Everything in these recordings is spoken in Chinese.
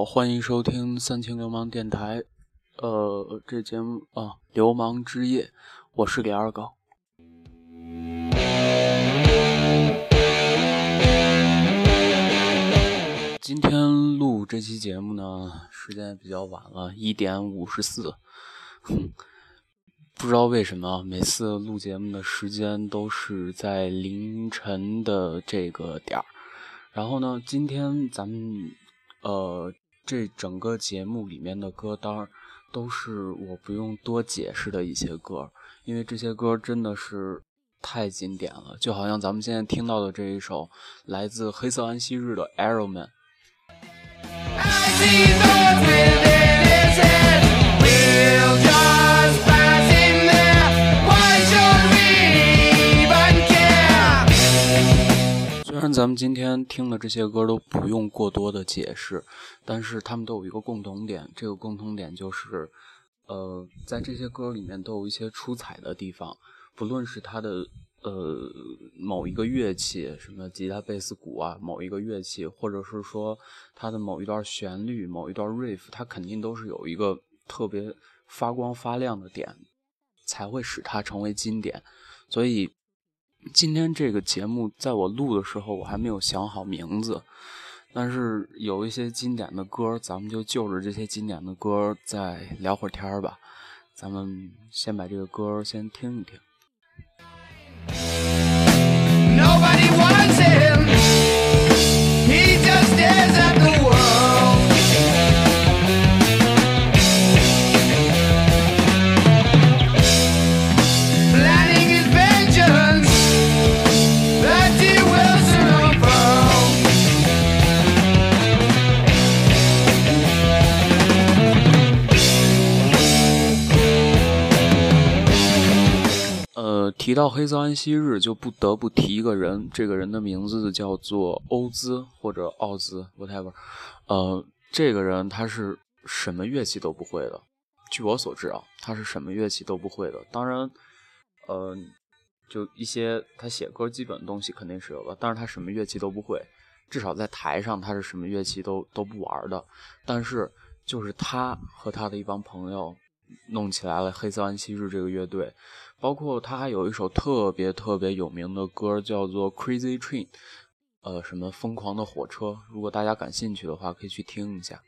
欢迎收听三清流氓电台。这节目流氓之夜，我是李二狗。今天录这期节目呢，时间比较晚了，1点54。不知道为什么每次录节目的时间都是在凌晨的这个点儿。然后呢，今天咱们这整个节目里面的歌单都是我不用多解释的一些歌，因为这些歌真的是太经典了，就好像咱们现在听到的这一首来自黑色安息日的 Iron Man。虽然咱们今天听的这些歌都不用过多的解释，但是他们都有一个共同点，这个共同点就是在这些歌里面都有一些出彩的地方，不论是它的某一个乐器，什么吉他贝斯鼓啊，某一个乐器，或者是说它的某一段旋律，某一段 riff， 它肯定都是有一个特别发光发亮的点，才会使它成为经典。所以今天这个节目在我录的时候我还没有想好名字，但是有一些经典的歌，咱们就着这些经典的歌再聊会儿天吧。咱们先把这个歌先听一听。Nobody wants him. He just stares at the world. Planning his vengeance that he will soon unfold. 提到黑色安息日就不得不提一个人，这个人的名字叫做欧兹或者奥兹 whatever。 这个人他是什么乐器都不会的，据我所知他是什么乐器都不会的。当然就一些他写歌基本的东西肯定是有的，但是他什么乐器都不会，至少在台上他是什么乐器都不玩的。但是就是他和他的一帮朋友弄起来了黑色安息日这个乐队，包括他还有一首特别特别有名的歌叫做 Crazy Train， 什么疯狂的火车，如果大家感兴趣的话可以去听一下。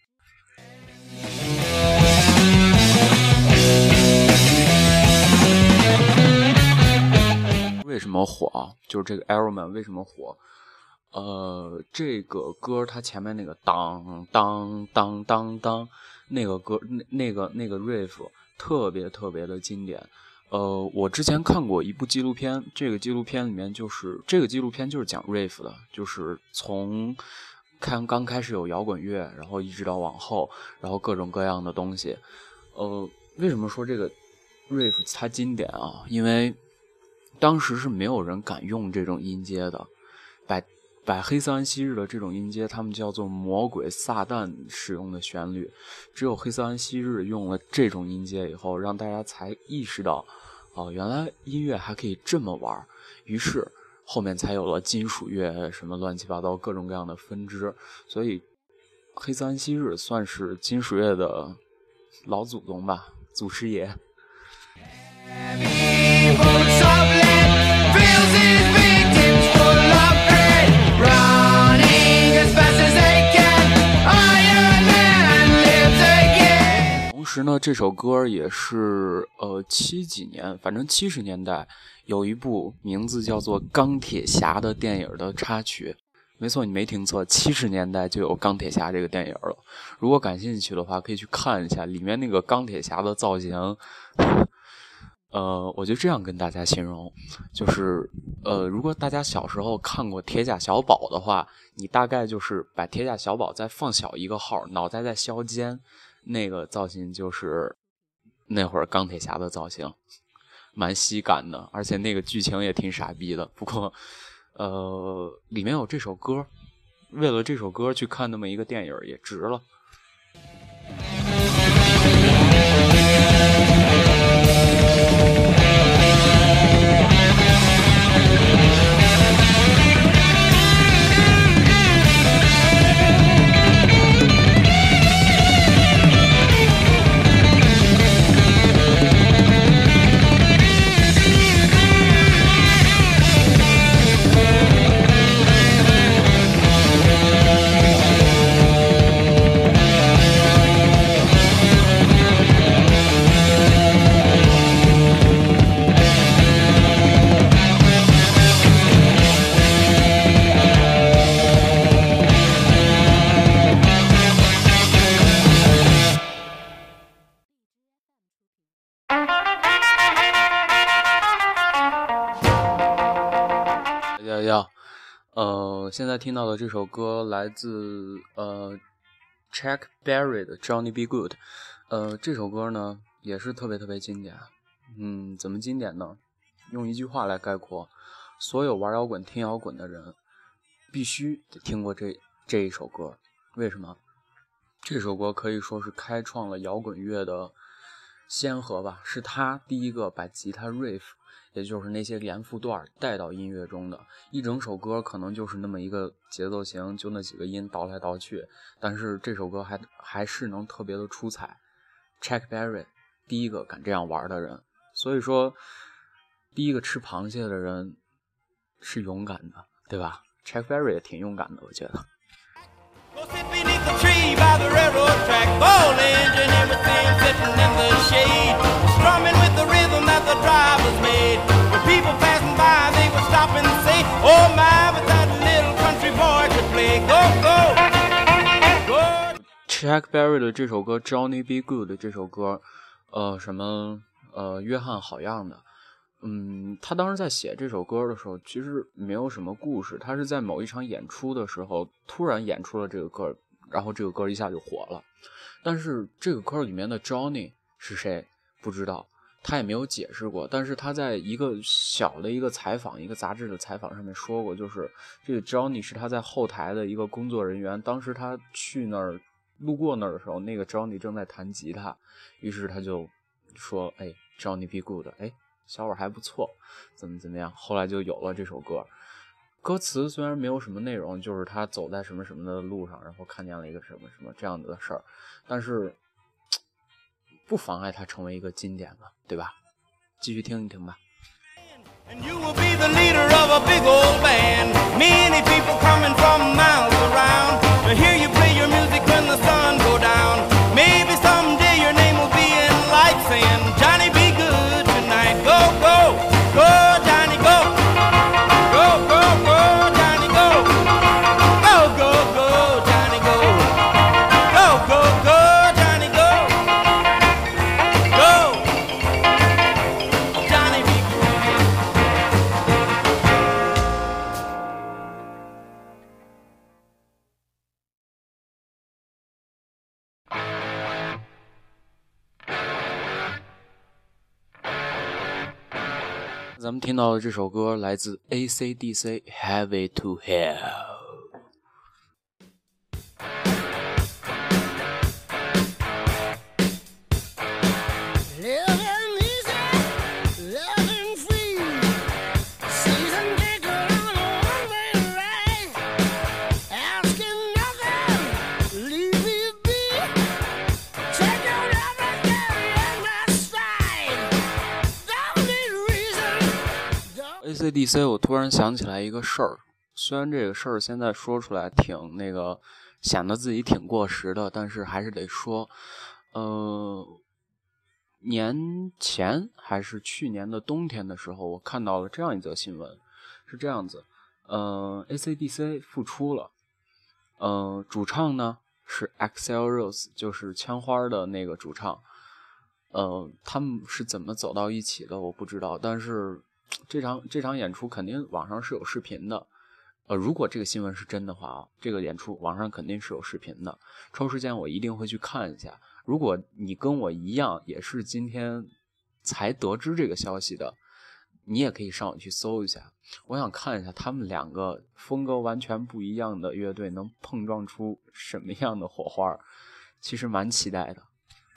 为什么火就是这个 Iron Man 为什么火？这个歌它前面那个当当当当当那个歌那个 riff 特别特别的经典。我之前看过一部纪录片，这个纪录片就是讲 riff 的，就是从刚开始有摇滚乐，然后一直到往后，然后各种各样的东西。为什么说这个 riff 它经典啊？因为当时是没有人敢用这种音阶的，把黑色安息日的这种音阶他们叫做魔鬼撒旦使用的旋律，只有黑色安息日用了这种音阶以后，让大家才意识到原来音乐还可以这么玩，于是后面才有了金属乐什么乱七八糟各种各样的分支。所以黑色安息日算是金属乐的老祖宗吧，祖师爷。同时呢，这首歌也是70年代有一部名字叫做钢铁侠的电影的插曲。没错，你没听错，70年代就有钢铁侠这个电影了。如果感兴趣的话可以去看一下里面那个钢铁侠的造型。我就这样跟大家形容，就是如果大家小时候看过铁甲小宝的话，你大概就是把铁甲小宝再放小一个号，脑袋再削尖，那个造型就是那会儿钢铁侠的造型，蛮喜感的，而且那个剧情也挺傻逼的。不过里面有这首歌，为了这首歌去看那么一个电影也值了。 现在听到的这首歌来自Chuck Berry 的 Johnny B. Good。这首歌呢也是特别特别经典。怎么经典呢？用一句话来概括，所有玩摇滚听摇滚的人必须得听过这一首歌。为什么？这首歌可以说是开创了摇滚乐的先河吧，是他第一个把吉他 riff， 也就是那些连复段带到音乐中的。一整首歌可能就是那么一个节奏型，就那几个音倒来倒去，但是这首歌还是能特别的出彩。Chuck Berry 第一个敢这样玩的人，所以说第一个吃螃蟹的人是勇敢的，对吧？ Chuck Berry 也挺勇敢的，我觉得。Chuck Berry 的这首歌 Johnny B. Good 这首歌约翰好样的。他当时在写这首歌的时候其实没有什么故事，他是在某一场演出的时候突然演出了这个歌，然后这个歌一下就火了。但是这个歌里面的 Johnny 是谁不知道，他也没有解释过，但是他在一个小的一个采访，一个杂志的采访上面说过，就是这个 Johnny 是他在后台的一个工作人员，当时他去那儿路过那儿的时候，那个 Johnny 正在弹吉他，于是他就说Johnny Be Good， 小伙还不错，怎么样，后来就有了这首歌。歌词虽然没有什么内容，就是他走在什么什么的路上，然后看见了一个什么什么这样子的事儿，但是不妨碍它成为一个经典嘛，对吧？继续听一听吧。And you will be the leader of a big old band. Many people coming from miles around to hear you play your music when the sun go down. Maybe someday your name will be in lights saying, Johnny be good tonight. Go, go, go, Johnny, go. Go, go, go, Johnny, go. Go, go, go, Johnny, go. Go, go, go, Johnny, go. Go, Johnny be good.咱们听到的这首歌来自 AC/DC Heavy to Hell。AC/DC 我突然想起来一个事儿，虽然这个事儿现在说出来挺显得自己挺过时的，但是还是得说。年前还是去年的冬天的时候，我看到了这样一则新闻，是这样子。AC/DC 复出了，主唱呢是 Axl Rose， 就是枪花的那个主唱。他们是怎么走到一起的我不知道，但是这场演出肯定网上是有视频的。如果这个新闻是真的话，这个演出网上肯定是有视频的，抽时间我一定会去看一下。如果你跟我一样也是今天才得知这个消息的，你也可以上网去搜一下，我想看一下他们两个风格完全不一样的乐队能碰撞出什么样的火花，其实蛮期待的。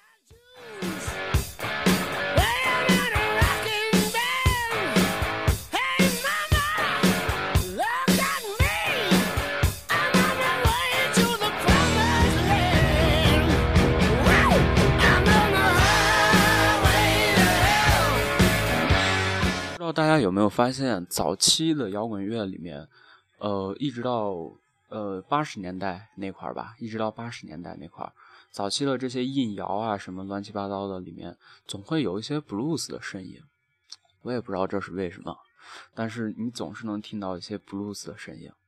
不知道大家有没有发现，早期的摇滚乐里面，一直到80年代那块儿吧，一直到80年代那块儿，早期的这些印摇啊什么乱七八糟的里面，总会有一些 blues 的声音。我也不知道这是为什么，但是你总是能听到一些 blues 的声音。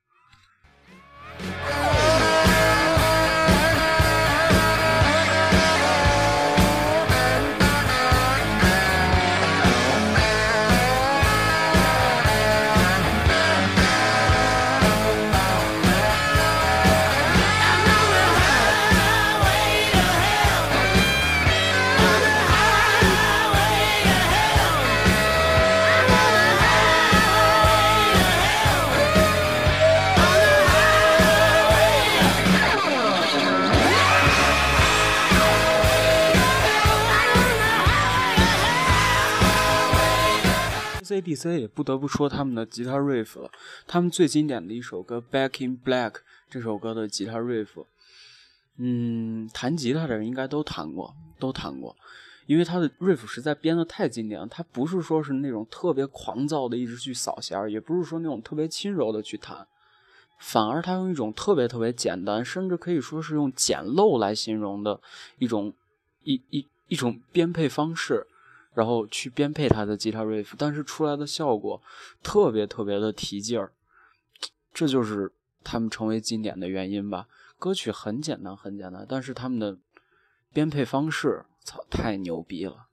AC/DC 也不得不说他们的吉他 riff 了。他们最经典的一首歌《Back in Black》这首歌的吉他 riff，弹吉他的人应该都弹过，因为他的 riff 实在编得太经典了。他不是说是那种特别狂躁的一直去扫弦，也不是说那种特别轻柔的去弹，反而他用一种特别简单，甚至可以说是用简陋来形容的一种编配方式，然后去编配他的吉他 riff， 但是出来的效果特别的提劲儿，这就是他们成为经典的原因吧。歌曲很简单，但是他们的编配方式太牛逼了。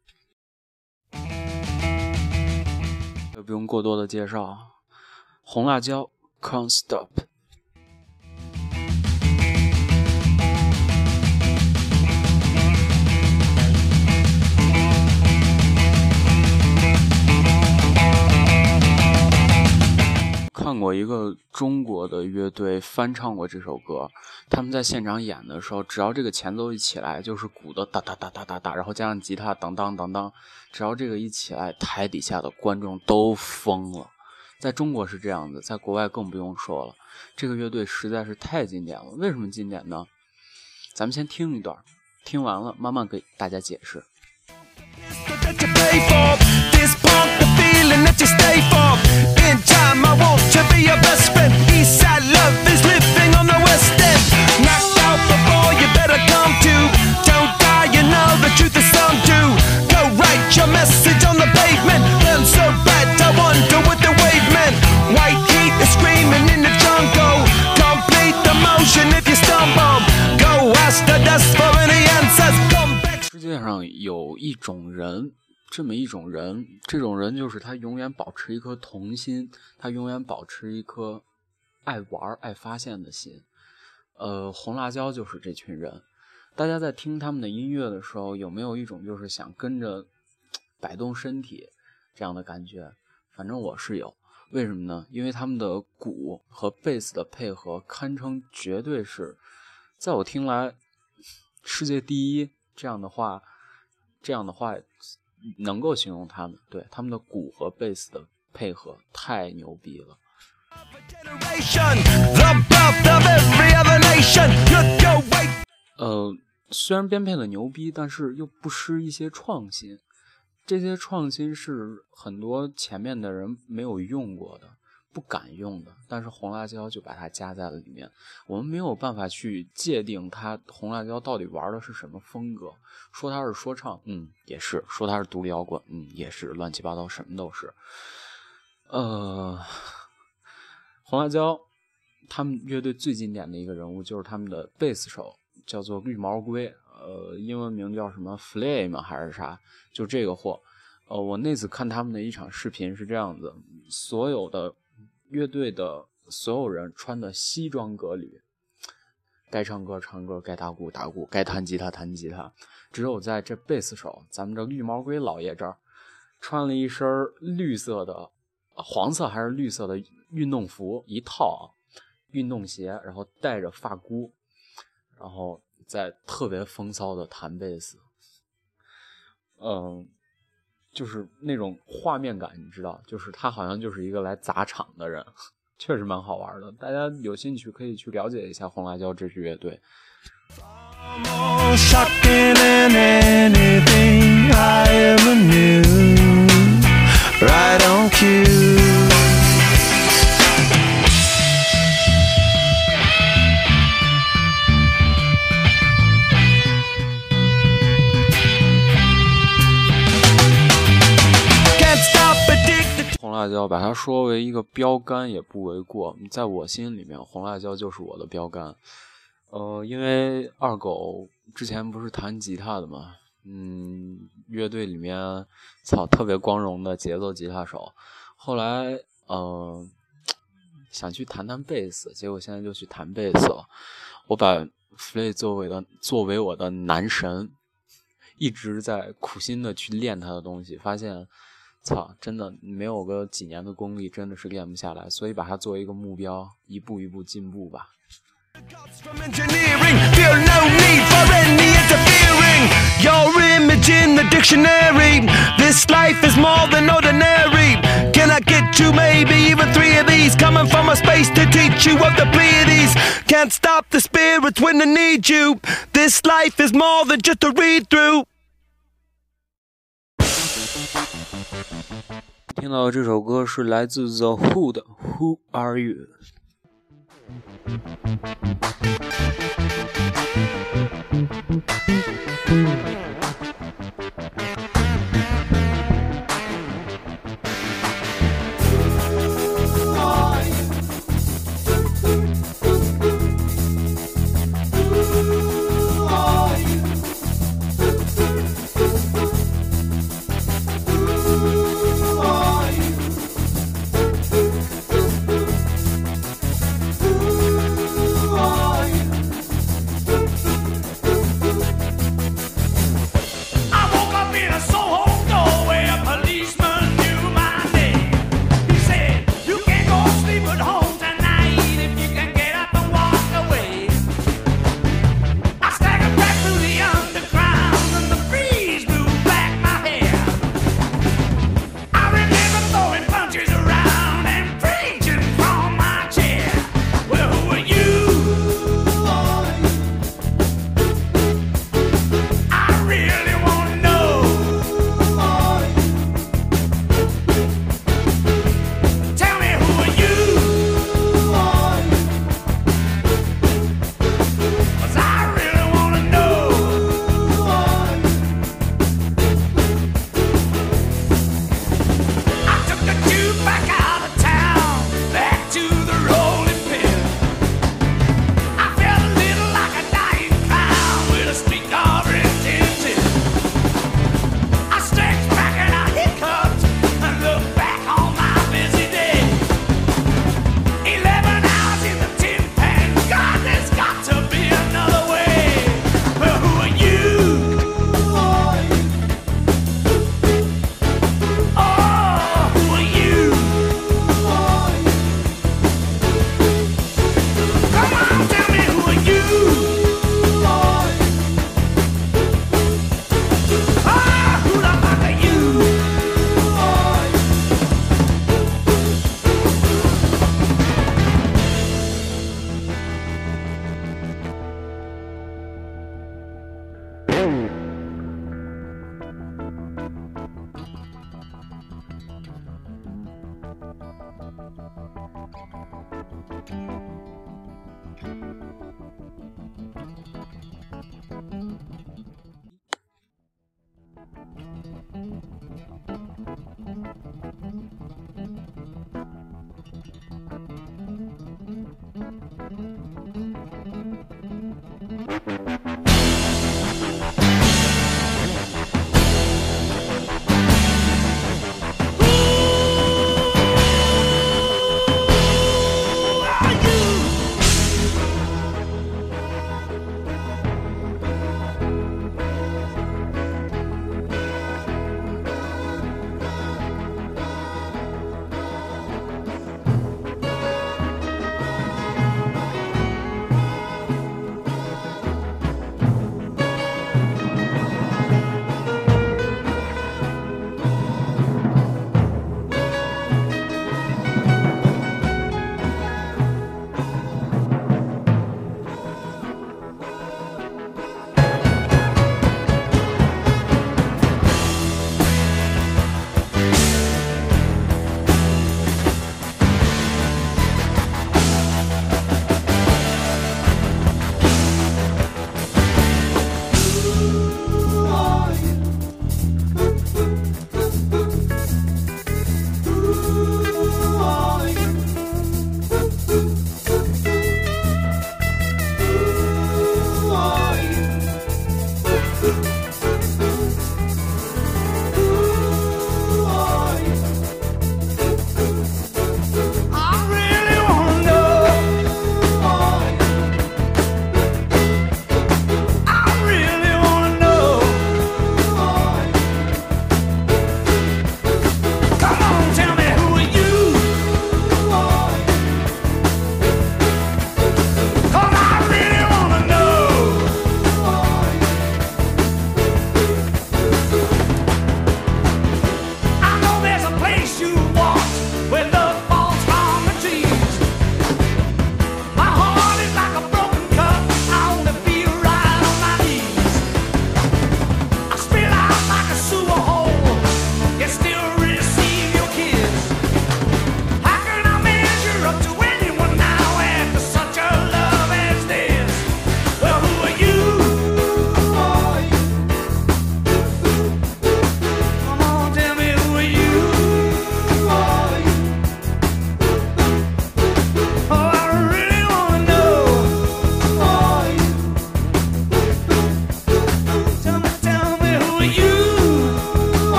也不用过多的介绍，红辣椒 Can't Stop。看过一个中国的乐队翻唱过这首歌，他们在现场演的时候，只要这个前奏一起来，就是鼓的哒哒哒哒哒哒，然后加上吉他当当当当，只要这个一起来，台底下的观众都疯了。在中国是这样的，在国外更不用说了。这个乐队实在是太经典了。为什么经典呢？咱们先听一段，听完了慢慢给大家解释。世界上有一种人，这种人就是他永远保持一颗童心，他永远保持一颗爱玩爱发现的心。红辣椒就是这群人。大家在听他们的音乐的时候，有没有一种就是想跟着摆动身体这样的感觉？反正我是有。为什么呢？因为他们的鼓和贝斯的配合堪称绝对是，在我听来世界第一。这样的话能够形容他们。对，他们的鼓和贝斯的配合太牛逼了。虽然编配的牛逼，但是又不失一些创新。这些创新是很多前面的人没有用过的，不敢用的，但是红辣椒就把它加在了里面。我们没有办法去界定它红辣椒到底玩的是什么风格，说它是说唱，也是；说它是独立摇滚，也是，乱七八糟什么都是。红辣椒他们乐队最经典的一个人物就是他们的贝斯手，叫做绿毛龟，英文名叫什么 Flame 还是啥，就这个货。我那次看他们的一场视频是这样子，所有的乐队的所有人穿的西装革履，该唱歌唱歌，该打鼓打鼓，该弹吉他弹吉他。只有在这贝斯手，咱们这绿毛龟老爷这儿，穿了一身绿色的、黄色还是绿色的运动服一套运动鞋，然后带着发箍，然后再特别风骚的弹贝斯。就是那种画面感，你知道，就是他好像就是一个来砸场的人，确实蛮好玩的。大家有兴趣可以去了解一下红辣椒这支乐队。红辣椒把它说为一个标杆也不为过，在我心里面红辣椒就是我的标杆。因为二狗之前不是弹吉他的嘛，乐队里面特别光荣的节奏吉他手，后来想去弹弹贝斯，结果现在就去弹贝斯了。我把 Flay 作为我的男神，一直在苦心的去练他的东西，发现真的没有个几年的功力真的是练不下来，所以把它作为一个目标，一步一步进步吧。Your image in the dictionary. This life is more than ordinary. Can I get you maybe even 3 of these? Coming from a space to teach you of the Pleiades. Can't stop the spirits when they need you. This life is more than just a read through. 听到这首歌是来自 The Who 的 Who Are You。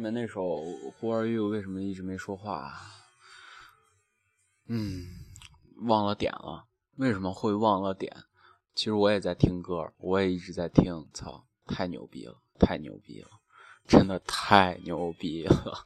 面那首 Who Are You 为什么一直没说话？忘了点了。为什么会忘了点？其实我也在听歌，我也一直在听。操，太牛逼了，太牛逼了，真的太牛逼了。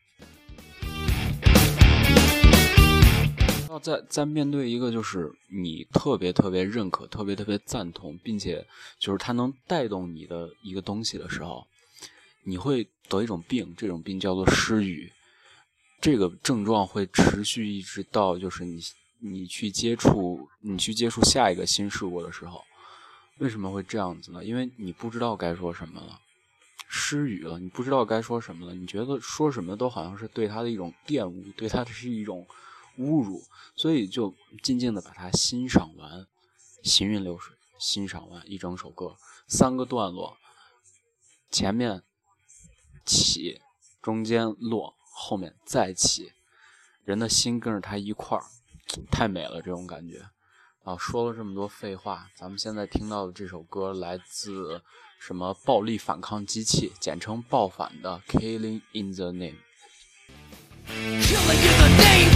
在面对一个就是你特别特别认可、特别特别赞同，并且就是它能带动你的一个东西的时候，你会得一种病，这种病叫做失语。这个症状会持续一直到就是你去接触下一个新事物的时候。为什么会这样子呢？因为你不知道该说什么了，失语了，你不知道该说什么了，你觉得说什么都好像是对他的一种玷污，对他的是一种侮辱，所以就静静的把它欣赏完，行云流水，欣赏完一整首歌，3个段落，前面起，中间落，后面再起，人的心跟着他一块儿，太美了，这种感觉。说了这么多废话，咱们现在听到的这首歌来自什么暴力反抗机器，简称暴反的 Killing in the Name。Killing in the name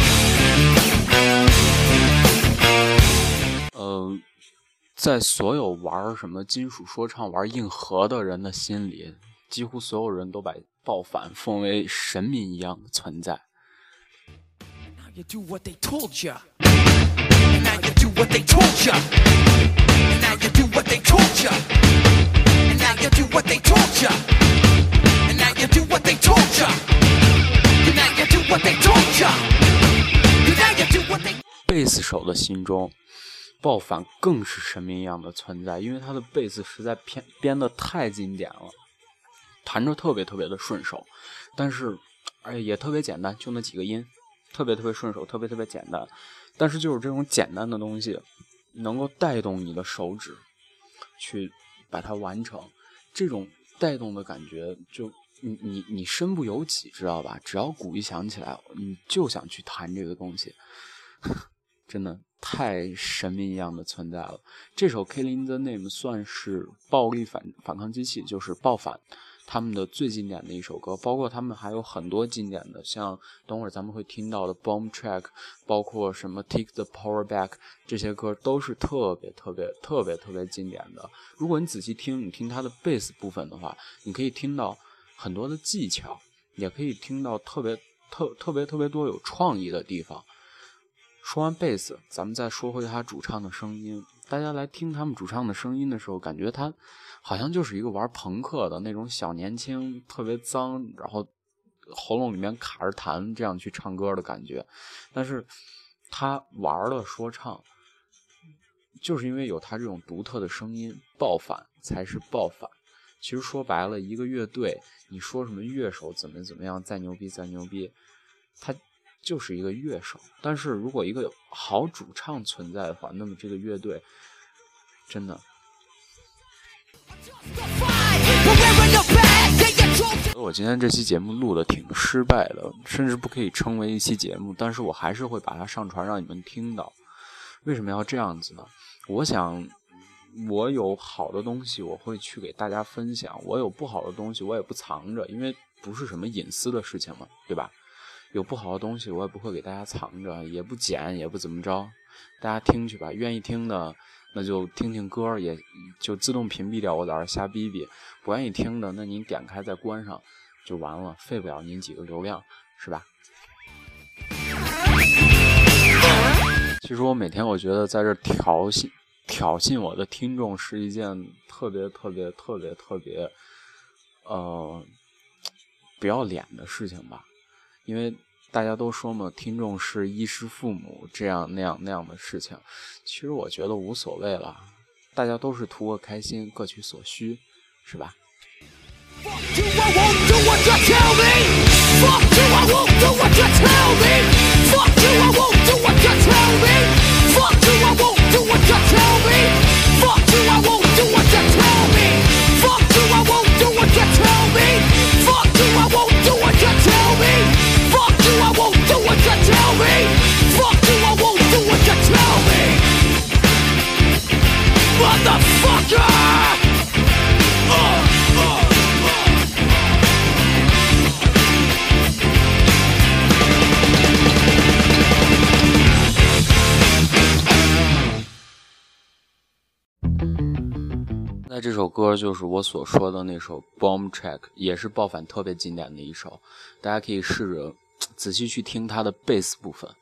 of在所有玩什么金属说唱、玩硬核的人的心里，几乎所有人都把暴反奉为神明一样的存在。 You do what they told you. Now you do what they told you. Now you do what they told you. Now you do what they told you. Now you do what they told you. Now you do what they told you. Now you do what they. 贝斯手的心中，暴反更是神明一样的存在，因为他的贝斯实在编得太经典了，弹着特别特别的顺手，但是也特别简单，就那几个音。特别特别顺手，特别特别简单，但是就是这种简单的东西能够带动你的手指去把它完成，这种带动的感觉就你身不由己，知道吧？只要鼓一响起来，你就想去弹这个东西，真的太神明一样的存在了。这首 Killing in the Name 算是暴力反抗机器，就是暴反他们的最经典的一首歌，包括他们还有很多经典的，像等会儿咱们会听到的 Bomb Track， 包括什么 Take the Power Back， 这些歌都是特别特别特别特别经典的。如果你仔细听，你听它的贝斯部分的话，你可以听到很多的技巧，也可以听到特别多有创意的地方。说完贝斯，咱们再说回他主唱的声音。大家来听他们主唱的声音的时候，感觉他好像就是一个玩朋克的那种小年轻，特别脏，然后喉咙里面卡着痰这样去唱歌的感觉。但是他玩的说唱，就是因为有他这种独特的声音，爆反才是爆反。其实说白了，一个乐队，你说什么乐手怎么样，再牛逼，他就是一个乐手。但是如果一个好主唱存在的话，那么这个乐队真的，我今天这期节目录的挺失败的，甚至不可以称为一期节目，但是我还是会把它上传让你们听到。为什么要这样子呢？我想我有好的东西我会去给大家分享，我有不好的东西我也不藏着，因为不是什么隐私的事情嘛，对吧？有不好的东西我也不会给大家藏着，也不剪，也不怎么着，大家听去吧。愿意听的那就听听歌，也就自动屏蔽掉我在这瞎逼逼。不愿意听的，那您点开再关上就完了，费不了您几个流量，是吧？其实我每天我觉得在这挑衅我的听众是一件特别不要脸的事情吧。因为大家都说嘛，听众是衣食父母，这样那样的事情，其实我觉得无所谓了，大家都是图个开心，各取所需，是吧？ 那这首歌就是我所说的那首 Bomb Track， 也是爆反特别经典的一首，大家可以试着仔细去听它的贝斯部分。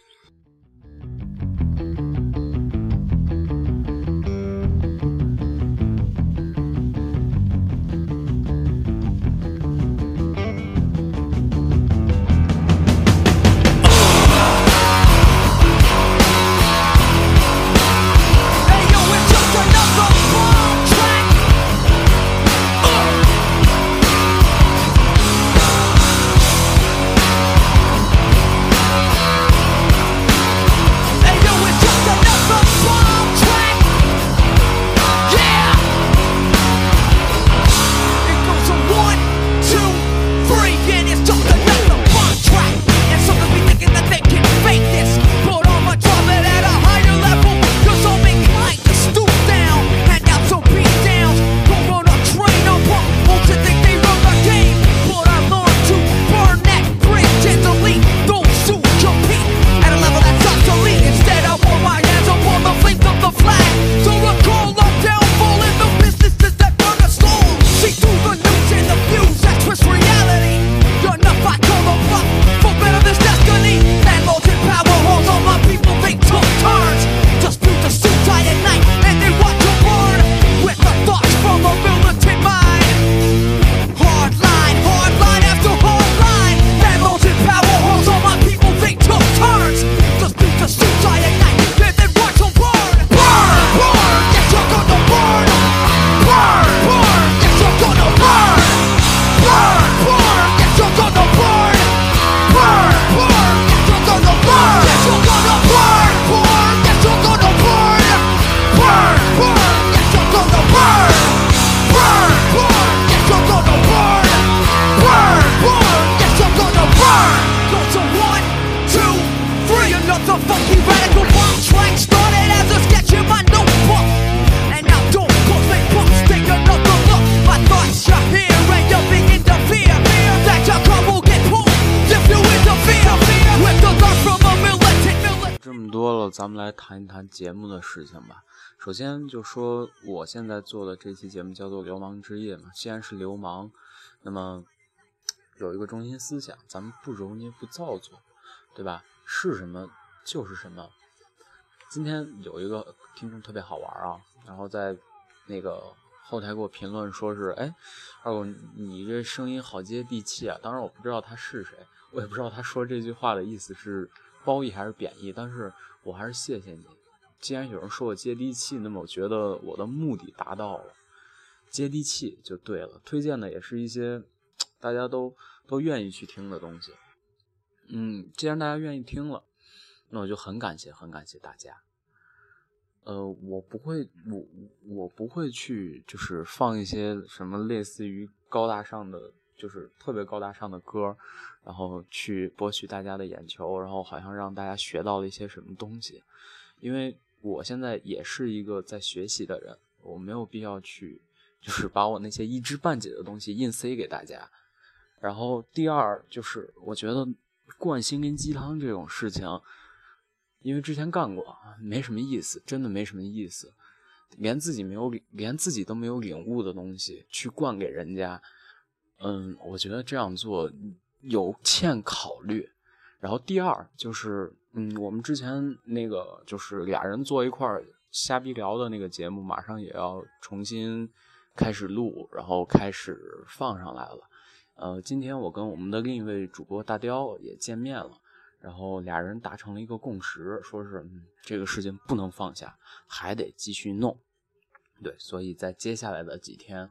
咱们来谈一谈节目的事情吧。首先就说我现在做的这期节目叫做流氓之夜嘛，既然是流氓，那么有一个中心思想，咱们不揉捏不造作，对吧？是什么就是什么。今天有一个听众特别好玩啊，然后在那个后台给我评论说是，哎，二狗你这声音好接地气啊。当然我不知道他是谁，我也不知道他说这句话的意思是褒义还是贬义，但是我还是谢谢你。既然有人说我接地气，那么我觉得我的目的达到了，接地气就对了。推荐的也是一些大家都愿意去听的东西。既然大家愿意听了，那我就很感谢大家。我不会去就是放一些什么类似于高大上的，就是特别高大上的歌，然后去博取大家的眼球，然后好像让大家学到了一些什么东西。因为我现在也是一个在学习的人，我没有必要去就是把我那些一知半解的东西硬塞给大家。然后第二就是我觉得灌心灵鸡汤这种事情，因为之前干过，没什么意思，真的没什么意思。连自己都没有领悟的东西去灌给人家，我觉得这样做有欠考虑。然后第二就是我们之前那个就是俩人坐一块儿瞎逼聊的那个节目，马上也要重新开始录，然后开始放上来了。今天我跟我们的另一位主播大雕也见面了，然后俩人达成了一个共识，说是这个事情不能放下，还得继续弄。对，所以在接下来的几天，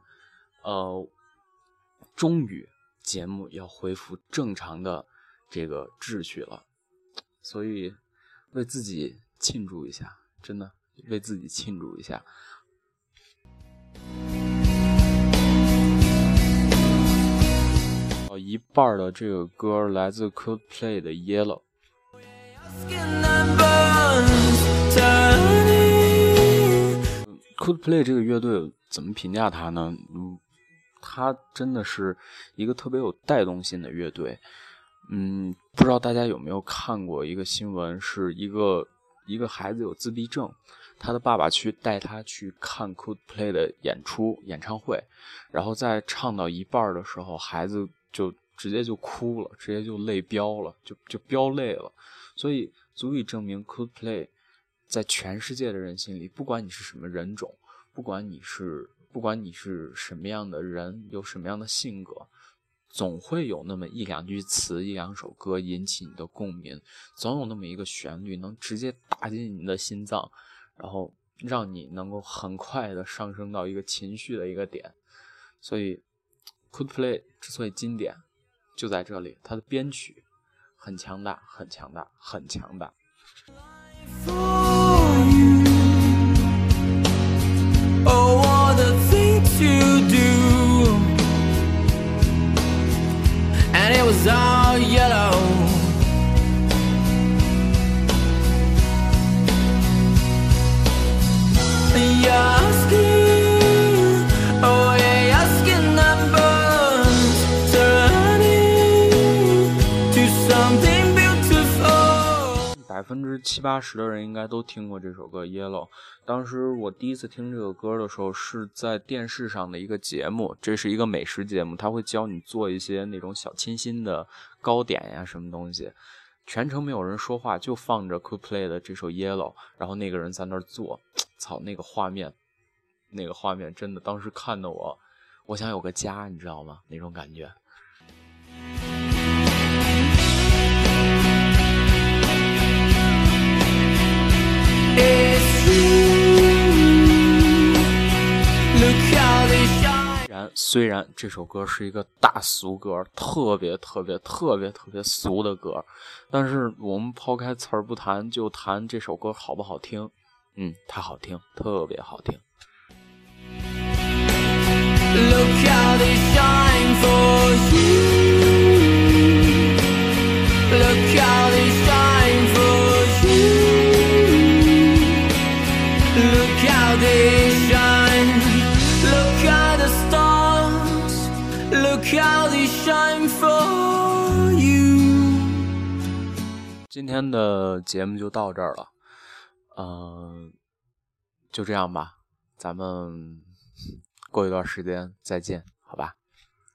终于节目要恢复正常的这个秩序了，所以为自己庆祝一下，真的为自己庆祝一下。一半的这个歌来自 Coldplay 的 Yellow。 Coldplay 这个乐队怎么评价它呢？它真的是一个特别有带动性的乐队。不知道大家有没有看过一个新闻，是一一个孩子有自闭症，他的爸爸带他去看 Coldplay 的演唱会，然后在唱到一半的时候，孩子就直接就哭了，直接就泪飙了，就飙泪了。所以足以证明 Coldplay 在全世界的人心里，不管你是什么人种，不管你是什么样的人，有什么样的性格，总会有那么一两句词，一两首歌引起你的共鸣，总有那么一个旋律能直接打进你的心脏，然后让你能够很快的上升到一个情绪的一个点。所以 Coldplay 之所以经典就在这里，它的编曲很强大，很强大，很强大。 And it was all yellow. Your skin, oh yeah, your skin that burns, turning to something beautiful. 70%-80%的人应该都听过这首歌 Yellow。 当时我第一次听这个歌的时候是在电视上的一个节目，这是一个美食节目，他会教你做一些那种小清新的糕点呀什么东西，全程没有人说话，就放着 Coldplay 的这首 Yellow， 然后那个人在那儿做，操，那个画面真的当时看的我想有个家，你知道吗？那种感觉。虽然这首歌是一个大俗歌，特别俗的歌，但是我们抛开词儿不谈，就谈这首歌好不好听。它好听，特别好听。Look how they shine for you. Look how they shine for you. Look how they shine. Look at the stars. Look how they shine for you. 今天的节目就到这儿了，就这样吧，咱们过一段时间再见，好吧。